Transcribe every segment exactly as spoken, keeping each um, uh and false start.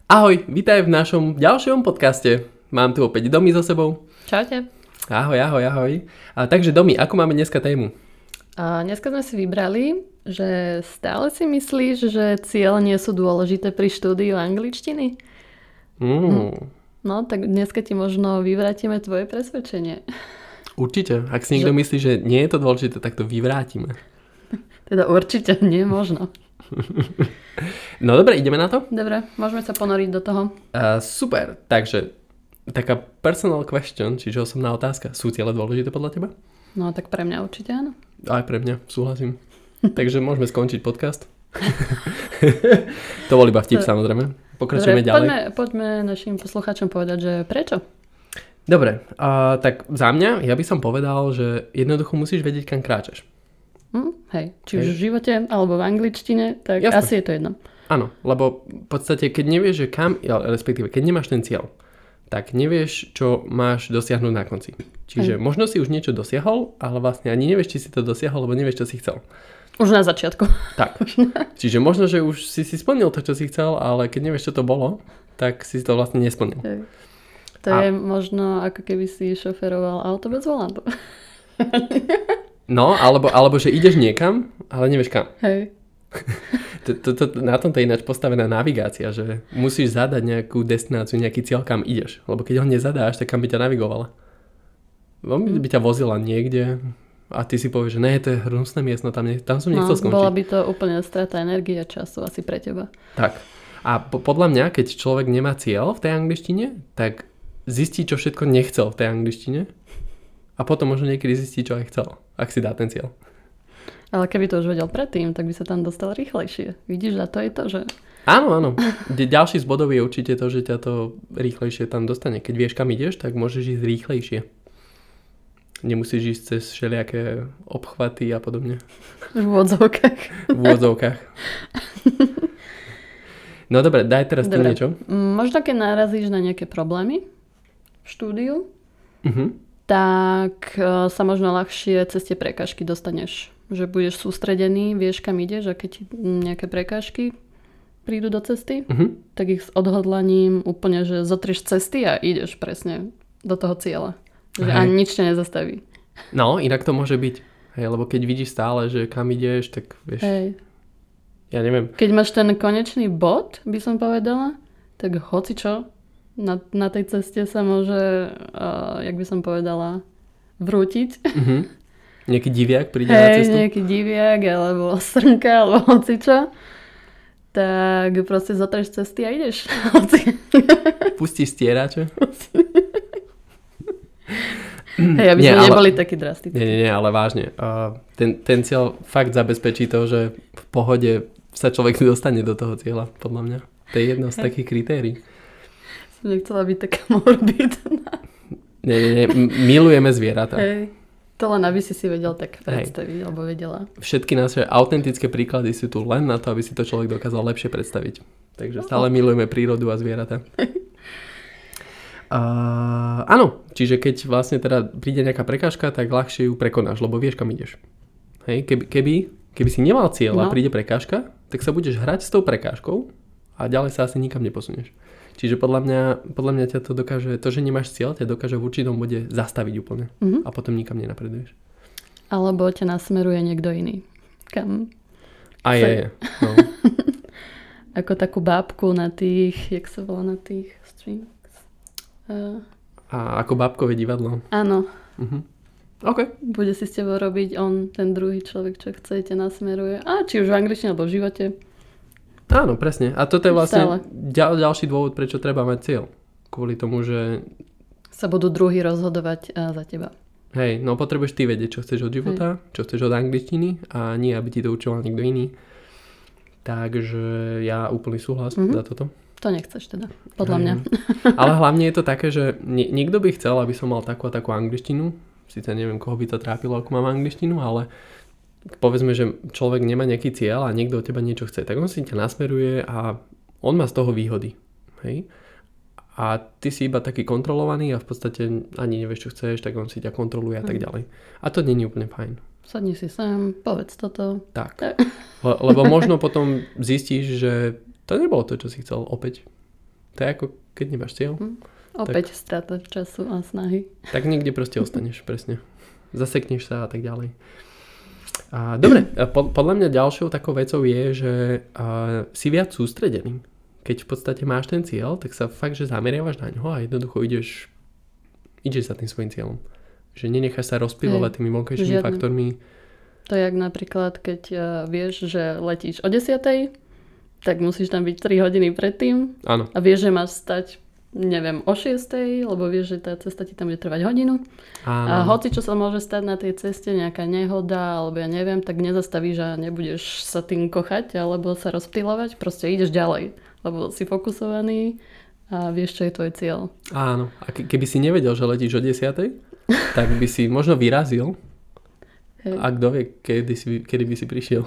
Ahoj, vítaj v našom ďalšom podcaste. Mám tu opäť Domi so sebou. Čaute. Ahoj, ahoj, ahoj. A, takže Domi, ako máme dneska tému? A dneska sme si vybrali, že stále si myslíš, že ciele nie sú dôležité pri štúdiu angličtiny? Mm. Hm. No, tak dneska ti možno vyvrátime tvoje presvedčenie. Určite. Ak si niekto že... myslí, že nie je to dôležité, tak to vyvrátime. Teda určite, nie možno. No dobre, ideme na to? Dobre, môžeme sa ponoriť do toho. Uh, super, takže taká personal question, čiže osobná otázka. Sú ciele dôležité podľa teba? No tak pre mňa určite áno. Aj pre mňa, súhlasím. Takže môžeme skončiť podcast. To bol iba vtip, samozrejme. Pokračujeme ďalej. Poďme, poďme našim poslucháčom povedať, že prečo? Dobre, uh, tak za mňa, ja by som povedal, že jednoducho musíš vedieť, kam kráčaš. Hm, hej, či hej. už v živote, alebo v angličtine, tak Jasne. Asi je to jedno. Áno, lebo v podstate, keď nevieš, že kam, respektíve, keď nemáš ten cieľ, tak nevieš, čo máš dosiahnuť na konci. Čiže hej. Možno si už niečo dosiahol, ale vlastne ani nevieš, či si to dosiahol, lebo nevieš, čo si chcel. Už na začiatku. Tak. Čiže možno, že už si si splnil to, čo si chcel, ale keď nevieš, čo to bolo, tak si to vlastne nesplnil. Hej. To A... je možno, ako keby si šoferoval auto bez volantu. No, alebo, alebo že ideš niekam, ale nevieš kam. Hej. to, to, to, na tomto je ináč postavená navigácia, že musíš zadať nejakú destináciu, nejaký cieľ, kam ideš. Lebo keď ho nezadáš, tak kam by ťa navigovala? Veľmi by ťa vozila niekde a ty si povieš, že ne, to je hnusné miesto, tam, ne, tam som nechcel no, skončiť. Bola by to úplne strata energie a času asi pre teba. Tak. A po, podľa mňa, keď človek nemá cieľ v tej angličtine, tak zistí, čo všetko nechcel v tej angličtine a potom možno niekedy zistí, čo aj chcel, ak si dá ten cieľ. Ale keby to už vedel predtým, tak by sa tam dostal rýchlejšie. Vidíš, a to je to, že... Áno, áno. Ďalší z bodov je určite to, že ťa to rýchlejšie tam dostane. Keď vieš, kam ideš, tak môžeš ísť rýchlejšie. Nemusíš ísť cez všelijaké obchvaty a podobne. V úvodzovkách. V úvodzovkách. No dobre, daj teraz ty niečo. Možno keď narazíš na nejaké problémy v štúdiu, uh-huh. tak sa možno ľahšie cez tie prekážky dostaneš. Že budeš sústredený, vieš kam ideš a keď nejaké prekážky prídu do cesty, uh-huh. tak ich s odhodlaním úplne, že zotrieš cesty a ideš presne do toho cieľa. Že ani nič ťa nezastaví. No, inak to môže byť. Hej, lebo keď vidíš stále, že kam ideš, tak vieš... Hej. Ja neviem. Keď máš ten konečný bod, by som povedala, tak hoci čo, na, na tej ceste sa môže, uh, jak by som povedala, vrútiť. Uh-huh. Nejaký diviak príde Hej, na cestu? nejaký diviak, alebo srnka, alebo hoci čo. Tak proste zotrieš cesty a ideš. Pustíš stierače? Hej, aby nie, sme ale, neboli takí drastickí. Nie, nie, nie, ale vážne. Uh, ten, ten cieľ fakt zabezpečí to, že v pohode sa človek dostane do toho cieľa, podľa mňa. To je jedno z Hej. takých kritérií. Som nechcela byť taká morbidná. Nie, nie, nie. Milujeme zvieratá. Hej. To len aby si si vedel tak predstaviť, Hej. alebo vedela. Všetky naše autentické príklady sú tu len na to, aby si to človek dokázal lepšie predstaviť. Takže stále milujeme prírodu a zvieratá. Uh, áno, čiže keď vlastne teda príde nejaká prekážka, tak ľahšie ju prekonáš, lebo vieš, kam ideš. Hej, keby, keby, keby si nemal cieľ no. a príde prekážka, tak sa budeš hrať s tou prekážkou a ďalej sa asi nikam neposunieš. Čiže podľa mňa, podľa mňa ťa to dokáže, to, že nemáš cieľ, ťa dokáže v určitom bode zastaviť úplne mm-hmm. a potom nikam nenapreduješ. Alebo ťa nasmeruje niekto iný. Kam? A je, je. No. Ako takú bábku na tých, jak sa volá na tých streams? Uh, a ako bábkové divadlo. Áno. Uh-huh. OK. Bude si s tebou robiť on, ten druhý človek, čo chcete, nasmeruje. A či už v angličtine, alebo v živote. Áno, presne. A toto je vlastne ďal, ďalší dôvod, prečo treba mať cieľ. Kvôli tomu, že... Sa budú druhí rozhodovať uh, za teba. Hej, no potrebuješ ty vedieť, čo chceš od života, Hej. čo chceš od angličtiny a nie, aby ti to učoval niekto iný. Takže ja úplný súhlas mm-hmm. za toto. To nechceš teda, podľa mňa. Ale hlavne je to také, že nie, niekto by chcel, aby som mal takú a takú angličtinu. Sice neviem, koho by to trápilo, ako mám angličtinu, ale povedzme, že človek nemá nejaký cieľ a niekto od teba niečo chce, tak on si ťa nasmeruje a on má z toho výhody. Hej? A ty si iba taký kontrolovaný a v podstate ani nevieš, čo chceš, tak on si ťa kontroluje a tak ďalej. A to nie je úplne fajn. Sadni si sám, povedz toto. Tak. Le- lebo možno potom zistíš, že to nebolo to, čo si chcel opäť. To je ako, keď nemáš cieľ. Hm. Opäť tak, strata času a snahy. Tak niekde proste ostaneš, presne. Zasekneš sa a tak ďalej. A, dobre, po, podľa mňa ďalšou takou vecou je, že a, si viac sústredený. Keď v podstate máš ten cieľ, tak sa fakt, že zameriavaš na ňo a jednoducho ideš, ideš za tým svojím cieľom. Že nenecháš sa rozplyvovať tými vonkajšími faktormi. To je jak napríklad, keď uh, vieš, že letíš o desiatej, tak musíš tam byť tri hodiny predtým. Áno. A vieš, že máš stať, neviem, o šiestej, lebo vieš, že tá cesta ti tam bude trvať hodinu. Áno. A hoci čo sa môže stať na tej ceste, nejaká nehoda, alebo ja neviem, tak nezastavíš a nebudeš sa tým kochať, alebo sa rozptýlovať. Proste ideš ďalej, lebo si fokusovaný a vieš, čo je tvoj cieľ. Áno. A ke- keby si nevedel, že letíš o desiatej, tak by si možno vyrazil. Hej. A kto vie, kedy, si, kedy by si prišiel.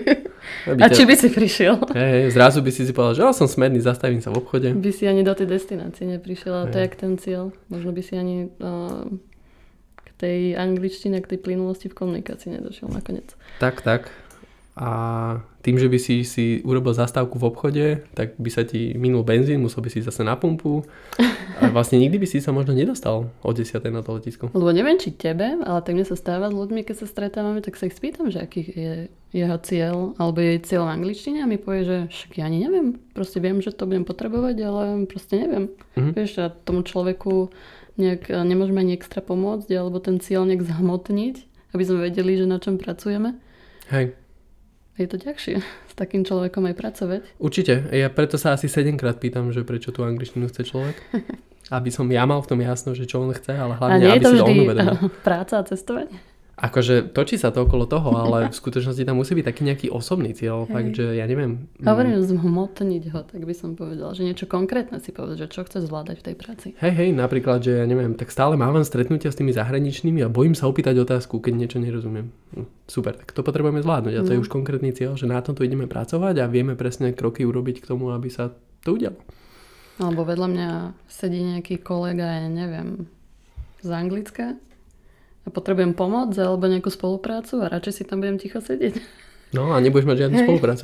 A či by si prišiel? Hej, zrazu by si si povedal, že ja som smerný, zastavím sa v obchode. By si ani do tej destinácie neprišiel, ale to je jak ten cieľ. Možno by si ani uh, k tej angličtine, k tej plynulosti v komunikácii nedošiel nakoniec. Tak, tak. A tým, že by si si urobil zastávku v obchode, tak by sa ti minul benzín, musel by si zase na pumpu. A vlastne nikdy by si sa možno nedostal o desiatej na to letisko. Lebo neviem, či tebe, ale tak mne sa stáva s ľuďmi, keď sa stretávame, tak sa ich spýtam, že aký je jeho cieľ, alebo jej cieľ v angličtine a mi povie, že však ja ani neviem. Proste viem, že to budem potrebovať, ale proste neviem. Mm-hmm. Vieš, a tomu človeku nejak, nemôžeme ani extra pomôcť, alebo ten cieľ nejak zhmotniť, aby sme vedeli, že na čom pracujeme. Hej. Je to ťažšie s takým človekom aj pracovať. Určite. Ja preto sa asi sedemkrát pýtam, že prečo tú angličtinu chce človek. Aby som ja mal v tom jasno, že čo on chce, ale hlavne, aby si to on uvedomil. Práca a cestovanie? Akože točí sa to okolo toho, ale v skutočnosti tam musí byť taký nejaký osobný cieľ. Hej. Fakt, že ja neviem. Hovorím zhmotniť ho, tak by som povedala, že niečo konkrétne si povedať, že čo chce zvládať v tej práci. Hej, hej, napríklad, že ja neviem, tak stále mávam stretnutia s tými zahraničnými a bojím sa opýtať otázku, keď niečo nerozumiem. Super, tak to potrebujeme zvládnuť a to no. je už konkrétny cieľ, že na tomto ideme pracovať a vieme presne kroky urobiť k tomu, aby sa to udialo. Alebo vedľa mňa sedí nejaký kolega, ja neviem, z Anglicka. A potrebujem pomoc alebo nejakú spoluprácu a radšej si tam budem ticho sedieť. No a nebudeš mať žiadnu Hej. spoluprácu.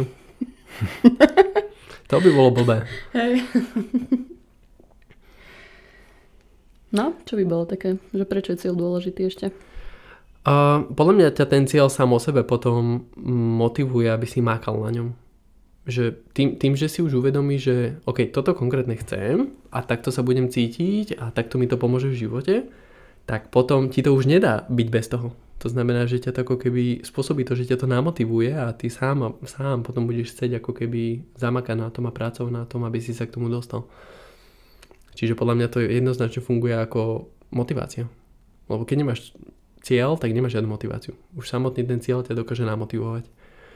To by bolo blbé. Hej. No, čo by bolo také? Že prečo je cieľ dôležitý ešte? Uh, podľa mňa ťa ten cieľ sám o sebe potom motivuje, aby si mákal na ňom. Že tým, tým, že si už uvedomí, že OK, toto konkrétne chcem a takto sa budem cítiť a takto mi to pomôže v živote, tak potom ti to už nedá byť bez toho. To znamená, že ťa to ako keby spôsobí to, že ťa to namotivuje a ty sám, sám potom budeš chcieť ako keby zamakať na tom a pracovať na tom, aby si sa k tomu dostal. Čiže podľa mňa to jednoznačne funguje ako motivácia. Lebo keď nemáš cieľ, tak nemáš žiadnu motiváciu. Už samotný ten cieľ ťa dokáže namotivovať.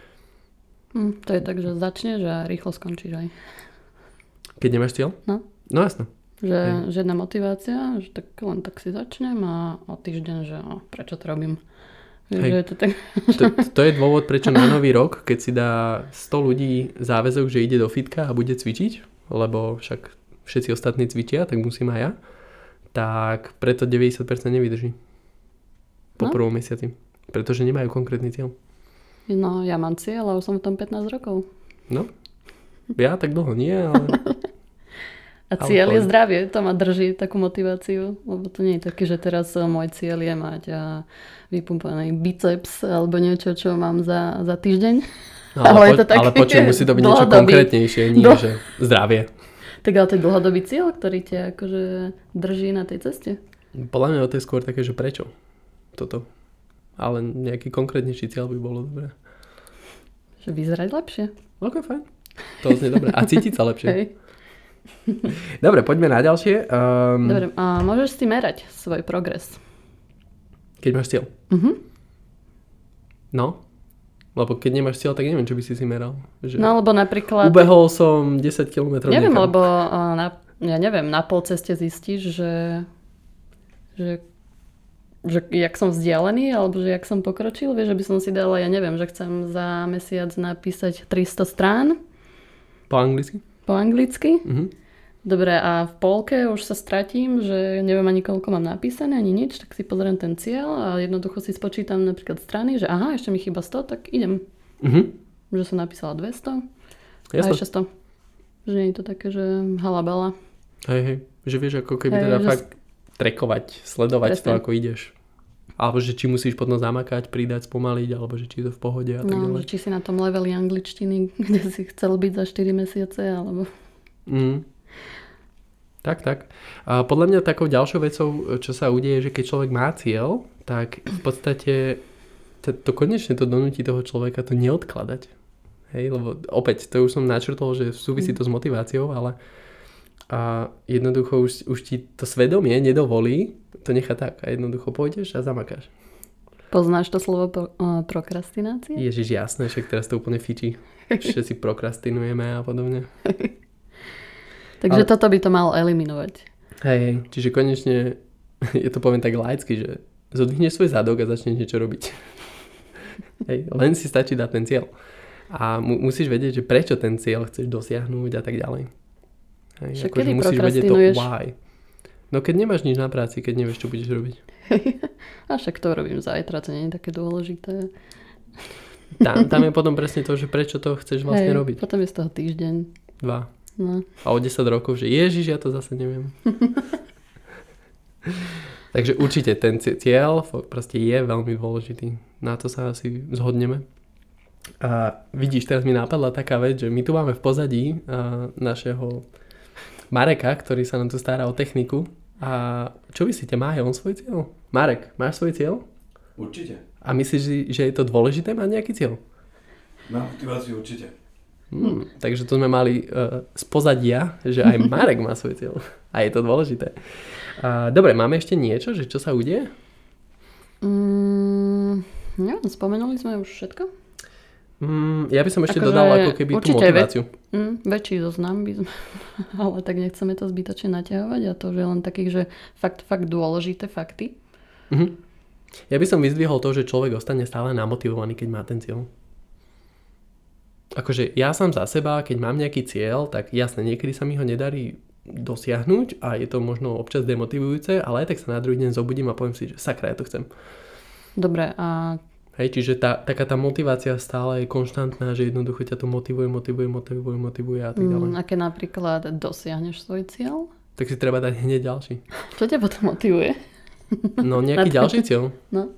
Hm, to je tak, že začneš a rýchlo skončíš aj. Keď nemáš cieľ? No. No jasno. Že žiadna motivácia, že tak len tak si začnem a o týždeň, že o, prečo to robím. Že je to, tak... to, to je dôvod, prečo na nový rok, keď si dá sto ľudí záväzok, že ide do fitka a bude cvičiť, lebo však všetci ostatní cvičia, tak musím aj ja, tak preto deväťdesiat percent nevydrží po no? prvom mesiaci. Pretože nemajú konkrétny cieľ. No, ja mám cieľ, ale už som v tom pätnásť rokov. No, ja tak dlho nie, ale... A cieľ je zdravie, to ma drží takú motiváciu, lebo to nie je také, že teraz môj cieľ je mať a vypumpaný biceps alebo niečo, čo mám za, za týždeň. No, ale, ale, po, tak, ale počuj, musí to byť niečo konkrétnejšie, nie Do... že zdravie. Tak ale to je dlhodobý cieľ, ktorý ťa akože drží na tej ceste. Podľa mňa to je skôr také, že prečo toto. Ale nejaký konkrétnejší cieľ by bolo dobré. Že vyzerať lepšie. Ok, fajn. To znie dobre. A cítiť sa lepšie. Hej. Dobre, poďme na ďalšie. Um, Dobre, a môžeš si merať svoj progres. Keď máš cieľ? Uh-huh. No, lebo keď nemáš cieľ, tak neviem, čo by si si meral. Že no, lebo napríklad... Ubehol som desať kilometrov Neviem, niekam. lebo na, ja neviem, na pol ceste zistíš, že, že, že jak som vzdialený, alebo že jak som pokročil. Vieš, že by som si dala, ja neviem, že chcem za mesiac napísať tristo strán. Po anglicky? Po anglicky. Uh-huh. Dobre, a v polke už sa stratím, že neviem ani koľko mám napísané, ani nič, tak si pozriem ten cieľ a jednoducho si spočítam napríklad strany, že aha, ešte mi chýba sto, tak idem. Uh-huh. Že som napísala dvesto Jasne. a ešte sto. Že nie je to také, že halabala. Hej, hej. Že vieš, ako keby hej, teda fakt sk- trekovať, sledovať presne. To, ako ideš. Alebo že či musíš potom zamakať, pridať, spomaliť, alebo že či je to v pohode a tak no, ďalej. Že či si na tom leveli angličtiny, kde si chcel byť za štyri mesiace, alebo... Mm. Tak, tak. A podľa mňa takou ďalšou vecou, čo sa udeje, že keď človek má cieľ, tak v podstate to, to konečne to donúti toho človeka to neodkladať. Hej, lebo opäť, to už som načrtol, že súvisí to s motiváciou, ale a jednoducho už, už ti to svedomie nedovolí to nechá tak a jednoducho pôjdeš a zamakáš. Poznáš to slovo pro, uh, prokrastinácia? Ježiš, jasné, však teraz to úplne fičí. Všetci prokrastinujeme a podobne. Takže ale... toto by to malo eliminovať. Hej, hej, čiže konečne je to poviem tak laicky, že zodvihneš svoj zadok a začneš niečo robiť. Hej, len si stačí dať ten cieľ. A mu, musíš vedieť, že prečo ten cieľ chceš dosiahnuť a tak ďalej. Hej, však ako, kedy musíš vedieť to prokrastinuješ? why. No keď nemáš nič na práci, keď nevieš, čo budeš robiť. A však to robím zajtra, to nie je také dôležité. Tam, tam je potom presne to, že prečo to chceš vlastne Hej, robiť. potom je z toho týždeň. Dva. No. A o desať rokov, že ježiš, ja to zase neviem. Takže určite ten cieľ proste je veľmi dôležitý. Na to sa asi zhodneme. A vidíš, teraz mi napadla taká vec, že my tu máme v pozadí uh, našeho Mareka, ktorý sa nám tu stará o techniku. A čo myslíte, má on svoj cieľ? Marek, máš svoj cieľ? Určite. A myslíš, že je to dôležité mať nejaký cieľ? Na motiváciu určite. Hmm, takže to sme mali uh, z pozadia, že aj Marek má svoj cieľ. A je to dôležité. Uh, dobre, máme ešte niečo, že čo sa udeje? Mm, ja, spomenuli sme už všetko? Mm, ja by som ešte ako dodal ako keby tú motiváciu. Väč- mm, väčší zoznam by sme, ale tak nechceme to zbytočne naťahovať a to, že len takých, že fakt, fakt dôležité fakty. Mm-hmm. Ja by som vyzdvihol to, že človek ostane stále namotivovaný, keď má ten cieľ. Akože ja sám za seba, keď mám nejaký cieľ, tak jasne, niekedy sa mi ho nedarí dosiahnuť a je to možno občas demotivujúce, ale aj tak sa na druhý deň zobudím a poviem si, že sakra, ja to chcem. Dobre, a... Hej, čiže tá, taká tá motivácia stále je konštantná, že jednoducho ťa to motivuje, motivuje, motivuje, motivuje a tak ďalej. Mm, a keď napríklad dosiahneš svoj cieľ? Tak si treba dať hneď ďalší. Čo ťa potom motivuje? No nejaký ďalší cieľ. No.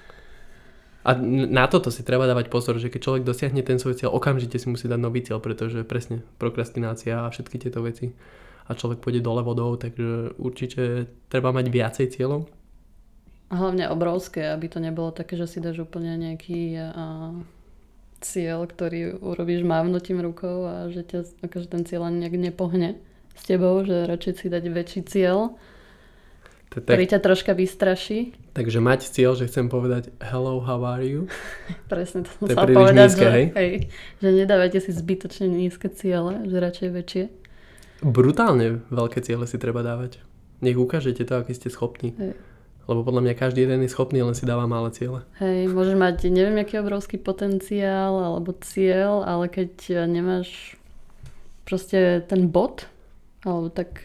A na toto si treba dávať pozor, že keď človek dosiahne ten svoj cieľ, okamžite si musí dať nový cieľ, pretože presne prokrastinácia a všetky tieto veci a človek pôjde dole vodou, takže určite treba mať viacej cieľov. A hlavne obrovské, aby to nebolo také, že si dáš úplne nejaký a, cieľ, ktorý urobíš mávnutím rukou a že ťa, akože ten cieľ ani nejak nepohne s tebou, že radšej si dať väčší cieľ, tak, ktorý ťa troška vystraší. Takže mať cieľ, že chcem povedať hello, how are you? Presne to som to chcel povedať, nízke, že, hej? Hej, že nedávajte si zbytočne nízke ciele, že radšej väčšie. Brutálne veľké ciele si treba dávať. Nech ukážete to, aký ste schopní. Hej. Lebo podľa mňa každý jeden je schopný, len si dáva malé ciele. Hej, môžeš mať neviem aký obrovský potenciál alebo cieľ, ale keď nemáš proste ten bod, alebo tak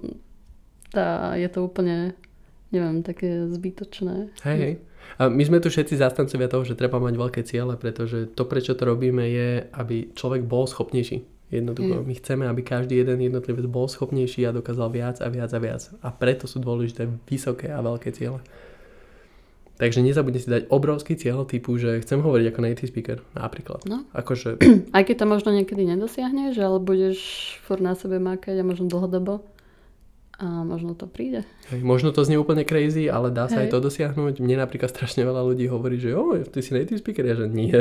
tá, je to úplne, neviem, také zbytočné. Hej, hej. A my sme tu všetci zástancovia toho, že treba mať veľké ciele, pretože to, prečo to robíme, je, aby človek bol schopnejší. Jednoducho, mm. my chceme, aby každý jeden jednotlivec bol schopnejší a dokázal viac a viac a viac. A preto sú dôležité vysoké a veľké ciele. Takže nezabudne si dať obrovský cieľ typu, že chcem hovoriť ako native speaker, napríklad. No. Akože... Aj keď to možno niekedy nedosiahneš, ale budeš furt na sebe mákať a možno dlhodobo. A možno to príde. Hej, možno to znie úplne crazy, ale dá sa Hej. aj to dosiahnuť. Mne napríklad strašne veľa ľudí hovorí, že jo, ty si native speaker, ja že nie.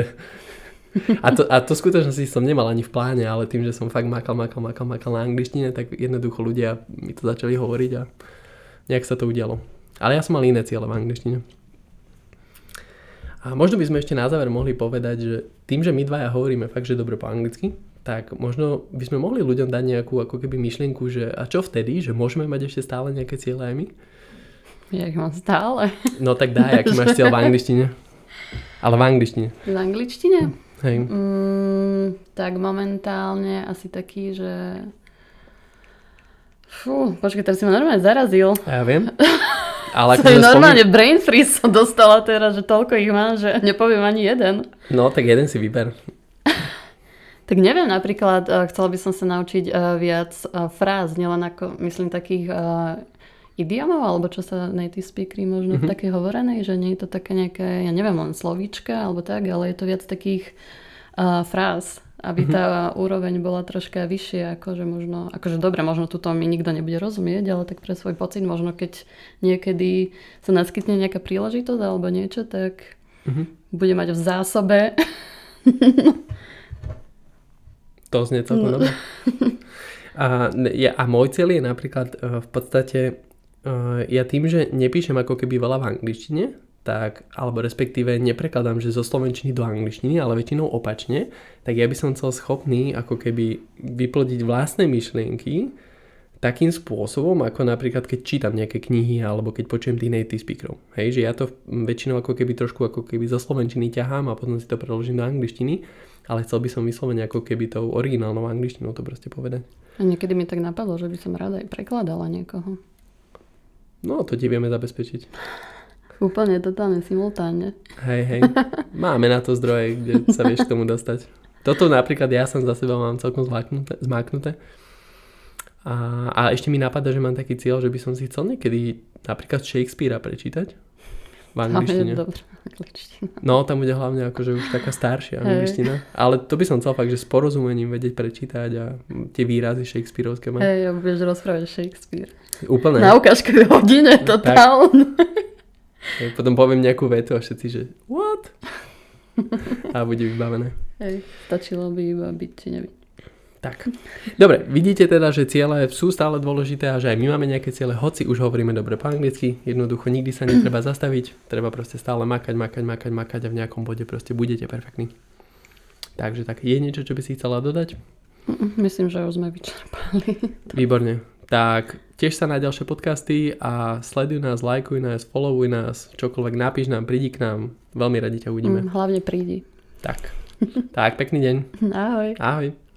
A to, a to skutočnosti som nemal ani v pláne, ale tým, že som fakt makal, makal, makal, makal na angličtine, tak jednoducho ľudia mi to začali hovoriť a nejak sa to udialo. Ale ja som mal iné ciele v angličtine. A možno by sme ešte na záver mohli povedať, že tým, že my dvaja hovoríme fakt, že dobre po anglicky, tak možno by sme mohli ľuďom dať nejakú ako keby myšlienku, že a čo vtedy, že môžeme mať ešte stále nejaké ciele aj my? Ja ich mám stále. No tak daj, aký máš cieľ v angličtine. Ale v angličtine. V angličtine? Hej. Mm, tak momentálne asi taký, že... Fú, počkaj, teraz si ma normálne zarazil. Ja viem. Ale to je normálne spomín... brain freeze som dostala teraz, že toľko ich mám, že nepoviem ani jeden. No, tak jeden si vyber. Tak neviem, napríklad uh, chcela by som sa naučiť uh, viac uh, fráz, nielen ako, myslím, takých uh, idiomov, alebo čo sa native speakery možno mm-hmm. také hovorenej, že nie je to také nejaké, ja neviem, len slovíčka, alebo tak, ale je to viac takých uh, fráz, aby tá mm-hmm. úroveň bola troška vyššia, akože možno, akože dobre, možno tuto mi nikto nebude rozumieť, ale tak pre svoj pocit, možno keď niekedy sa naskytne nejaká príležitosť alebo niečo, tak mm-hmm. bude mať v zásobe. To znie celkom no. dobre. A, ja, a môj cieľ je napríklad uh, v podstate, uh, ja tým, že nepíšem ako keby veľa v angličtine, tak, alebo respektíve neprekladám, že zo slovenčiny do angličtiny, ale väčšinou opačne, tak ja by som chcel schopný ako keby vyplodiť vlastné myšlienky takým spôsobom, ako napríklad keď čítam nejaké knihy alebo keď počujem tých native speakerov. Hej, že ja to väčšinou ako keby trošku ako keby zo slovenčiny ťahám a potom si to preložím do angličtiny, ale chcel by som vyslovene ako keby tou originálnou angličtinou to proste povedať. A niekedy mi tak napadlo, že by som rada aj prekladala niekoho. No, to ti vieme zabezpečiť. Úplne, totálne, simultánne. Hej, hej. Máme na to zdroje, kde sa vieš k tomu dostať. Toto napríklad ja som za seba mám celkom zmáknuté. zmáknuté. A, a ešte mi napadá, že mám taký cieľ, že by som si chcel niekedy napríklad Shakespearea prečítať v angličtine. No, tam bude hlavne akože už taká staršia angličtina. Ale to by som chcel fakt, že s porozumením vedieť prečítať a tie výrazy Shakespearovské mám. Hej, ja budeš rozprávať Shakespeare. Úplne. Na ukážkovej hodine, totálne. Tak potom poviem nejakú vetu a všetci, že what? A bude vybavené. Hej, stačilo by iba byť či nebyť. Tak. Dobre, vidíte teda, že ciele sú stále dôležité a že aj my máme nejaké ciele, hoci už hovoríme dobre po anglicky, jednoducho nikdy sa netreba zastaviť, treba proste stále makať, makať, makať, makať a v nejakom bode proste budete perfektní. Takže tak, je niečo, čo by si chcela dodať? Myslím, že už sme vyčerpali. Výborne. Tak tiež sa na ďalšie podcasty a sleduj nás, lajkuj nás, followuj nás, čokoľvek napíš nám, prídi k nám. Veľmi radi ťa uvidíme. Mm, hlavne prídi. Tak. Tak, pekný deň. Ahoj. Ahoj.